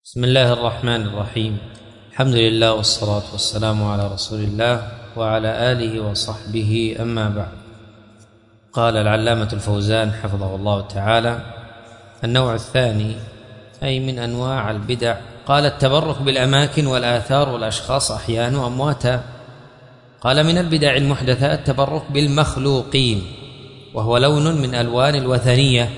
بسم الله الرحمن الرحيم. الحمد لله والصلاة والسلام على رسول الله وعلى آله وصحبه، أما بعد. قال العلامة الفوزان حفظه الله تعالى: النوع الثاني أي من أنواع البدع، قال: التبرك بالأماكن والآثار والأشخاص أحيانا وأمواتا. قال: من البدع المحدثة التبرك بالمخلوقين، وهو لون من ألوان الوثنية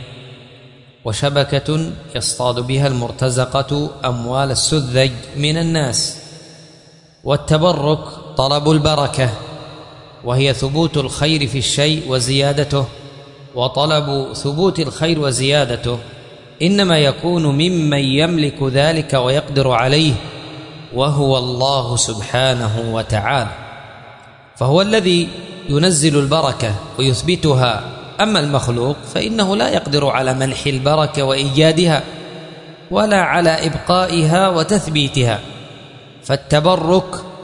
وشبكة يصطاد بها المرتزقة أموال السذج من الناس. والتبرك طلب البركة، وهي ثبوت الخير في الشيء وزيادته، وطلب ثبوت الخير وزيادته إنما يكون ممن يملك ذلك ويقدر عليه، وهو الله سبحانه وتعالى، فهو الذي ينزل البركة ويثبتها. أما المخلوق فإنه لا يقدر على منح البركة وإيجادها ولا على إبقائها وتثبيتها. فالتبرك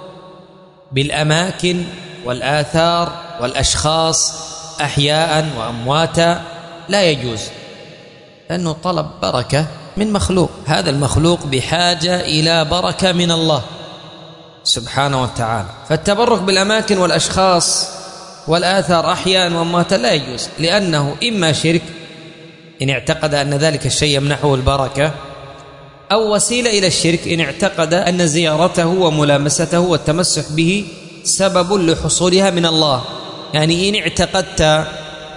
بالأماكن والآثار والأشخاص أحياء وأمواتا لا يجوز، لأنه طلب بركة من مخلوق، هذا المخلوق بحاجة إلى بركة من الله سبحانه وتعالى. فالتبرك بالأماكن والأشخاص والآثار أحياء وأمواتا لا يجوز، لأنه إما شرك إن اعتقد أن ذلك الشيء يمنحه البركة، أو وسيلة إلى الشرك إن اعتقد أن زيارته وملامسته والتمسح به سبب لحصولها من الله. يعني إن اعتقدت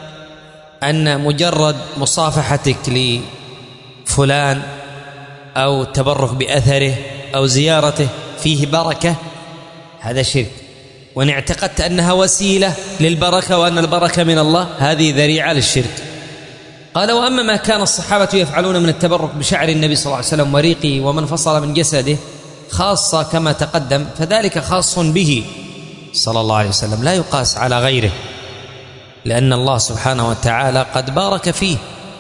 أن مجرد مصافحتك لفلان أو التبرك بأثره أو زيارته فيه بركة، هذا شرك. وإن اعتقدت أنها وسيلة للبركة وأن البركة من الله، هذه ذريعة للشرك. قال: وأما ما كان الصحابة يفعلون من التبرك بشعر النبي صلى الله عليه وسلم وريقه ومن فصل من جسده خاصة كما تقدم، فذلك خاص به صلى الله عليه وسلم، لا يقاس على غيره، لأن الله سبحانه وتعالى قد بارك فيه،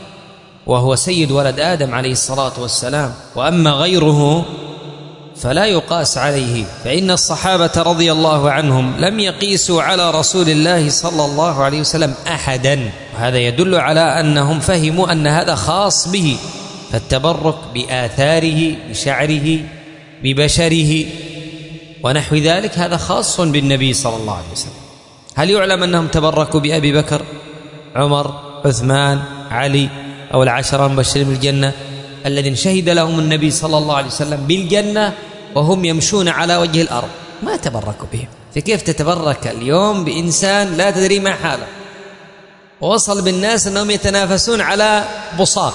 وهو سيد ولد آدم عليه الصلاة والسلام. وأما غيره فلا يقاس عليه، فإن الصحابة رضي الله عنهم لم يقيسوا على رسول الله صلى الله عليه وسلم أحدا، وهذا يدل على أنهم فهموا أن هذا خاص به. فالتبرك بآثاره بشعره ببشره ونحو ذلك هذا خاص بالنبي صلى الله عليه وسلم. هل يعلم أنهم تبركوا بأبي بكر عمر عثمان علي أو العشرة المبشرين بالجنة الذين شهد لهم النبي صلى الله عليه وسلم بالجنة وهم يمشون على وجه الأرض؟ ما تبركوا بهم. فكيف تتبرك اليوم بإنسان لا تدري ما حاله، ووصل بالناس أنهم يتنافسون على بصاق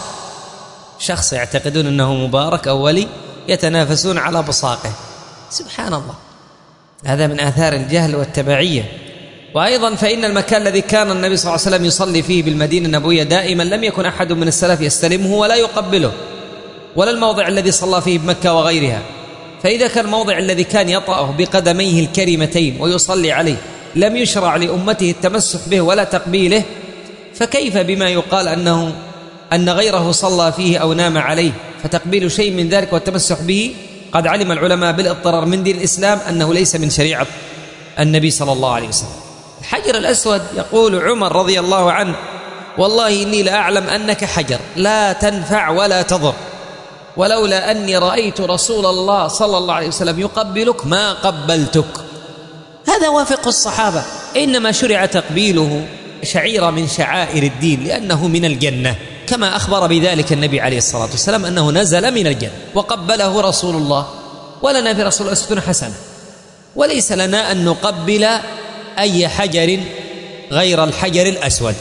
شخص يعتقدون أنه مبارك أو ولي، يتنافسون على بصاقه. سبحان الله، هذا من آثار الجهل والتبعية. وأيضا فإن المكان الذي كان النبي صلى الله عليه وسلم يصلي فيه بالمدينة النبوية دائما لم يكن أحد من السلف يستلمه ولا يقبله، ولا الموضع الذي صلى فيه بمكة وغيرها. فإذا كان الموضع الذي كان يطأه بقدميه الكريمتين ويصلي عليه لم يشرع لأمته التمسح به ولا تقبيله، فكيف بما يقال أن غيره صلى فيه أو نام عليه، فتقبيل شيء من ذلك والتمسح به قد علم العلماء بالاضطرار من دين الإسلام أنه ليس من شريعة النبي صلى الله عليه وسلم. الحجر الأسود يقول عمر رضي الله عنه: والله إني لأعلم أنك حجر لا تنفع ولا تضر، ولولا أني رأيت رسول الله صلى الله عليه وسلم يقبلك ما قبلتك. هذا وافق الصحابة، إنما شرع تقبيله شعيرة من شعائر الدين لأنه من الجنة، كما أخبر بذلك النبي عليه الصلاة والسلام أنه نزل من الجنة وقبله رسول الله. ولنا في رسول الله أسوة حسنة، وليس لنا أن نقبل أي حجر غير الحجر الأسود.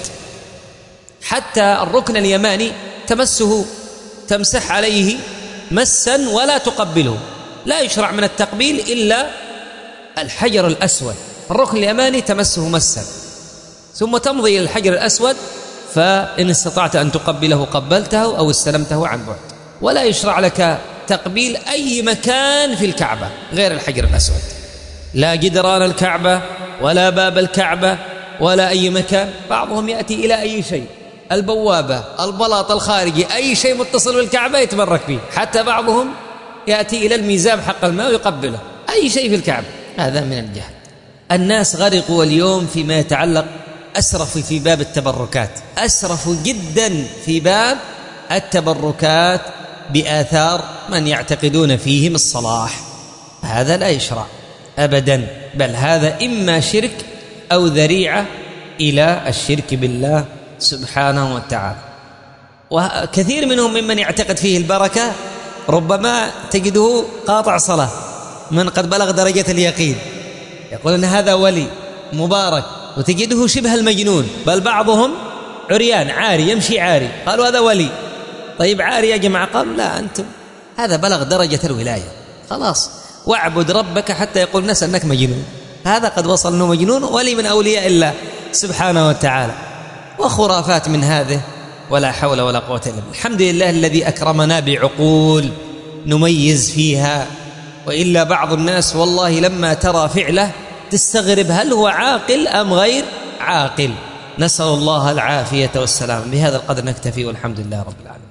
حتى الركن اليماني تمسه، تمسح عليه مسا ولا تقبله، لا يشرع من التقبيل إلا الحجر الأسود. الركن اليماني تمسه مسا ثم تمضي إلى الحجر الأسود، فإن استطعت أن تقبله قبلته أو استلمته عن بعد. ولا يشرع لك تقبيل أي مكان في الكعبة غير الحجر الأسود، لا جدران الكعبة ولا باب الكعبة ولا أي مكان. بعضهم يأتي إلى أي شيء، البوابة البلاط الخارجي، أي شيء متصل بالكعبة يتبرك به، حتى بعضهم يأتي إلى الميزاب حق الماء ويقبله، أي شيء في الكعبة. هذا من الجهل. الناس غرقوا اليوم فيما يتعلق، أسرفوا في باب التبركات، أسرفوا جدا في باب التبركات بآثار من يعتقدون فيهم الصلاح، هذا لا يشرع أبدا، بل هذا إما شرك أو ذريعة إلى الشرك بالله سبحانه وتعالى. وكثير منهم ممن يعتقد فيه البركة ربما تجده قاطع صلاة، من قد بلغ درجة اليقين يقول أن هذا ولي مبارك، وتجده شبه المجنون، بل بعضهم عريان عاري يمشي عاري، قالوا هذا ولي. طيب عاري يا جماعة؟ قالوا لا، أنتم هذا بلغ درجة الولاية، خلاص واعبد ربك حتى يقول الناس أنك مجنون، هذا قد وصل أنه مجنون ولي من أولياء الله سبحانه وتعالى. وخرافات من هذه ولا حول ولا قوة إلا بالله. الحمد لله الذي أكرمنا بعقول نميز فيها، وإلا بعض الناس والله لما ترى فعله تستغرب هل هو عاقل أم غير عاقل. نسأل الله العافية والسلام. بهذا القدر نكتفي، والحمد لله رب العالمين.